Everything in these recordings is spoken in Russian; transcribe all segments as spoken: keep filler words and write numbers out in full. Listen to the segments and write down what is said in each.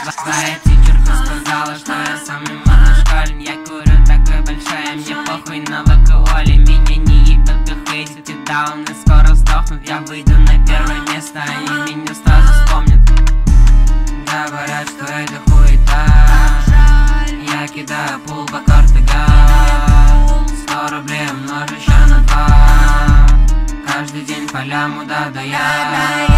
Твоя тичерка сказала, что я самый модный школьник. Я курю такой большая, мне похуй на алкоголе. Меня не ебет, как хейтят и дауны скоро сдохнут. Я выйду на первое место, они меня сразу вспомнят. Говорят, что это хуета. Я кидаю пул по картыга. Сто рублей умножишь на два. Каждый день по ляму, да, да я.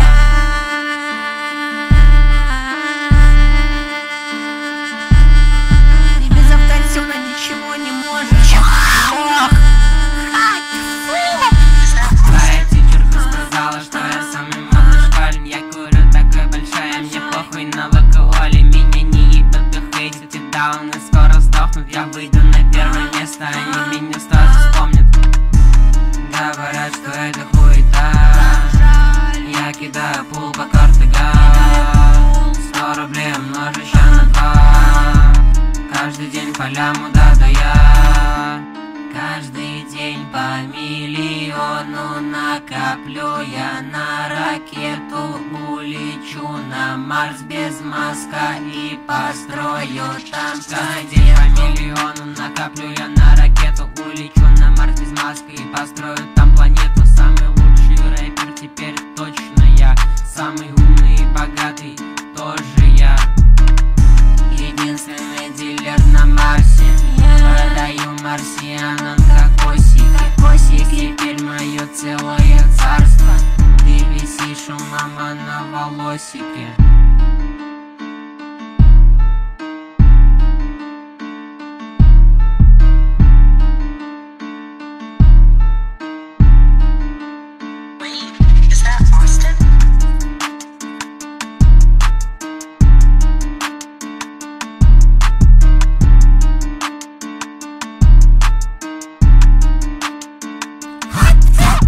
Дауны скоро сдохнут, я выйду на первое место, они меня сразу вспомнят. Говорят, что это хуета. Я кидаю пул по картыга. Сто рублей умножишь на два. Каждый день по ляму, да, да я. Каждый день по миллиону накоплю. Я на ракету улечу на Марс без мазка и построю там. Каждый день по миллиону накоплю. Я на ракету улечу на Марс без маски и построю там планету. Самый лучший рэпер теперь точно я. Самый умный и богатый тоже я. Единственный дилер на Марсе. Продаю марсианам кокосики. И теперь мое целое царство. Ты висишь у мама на волосике.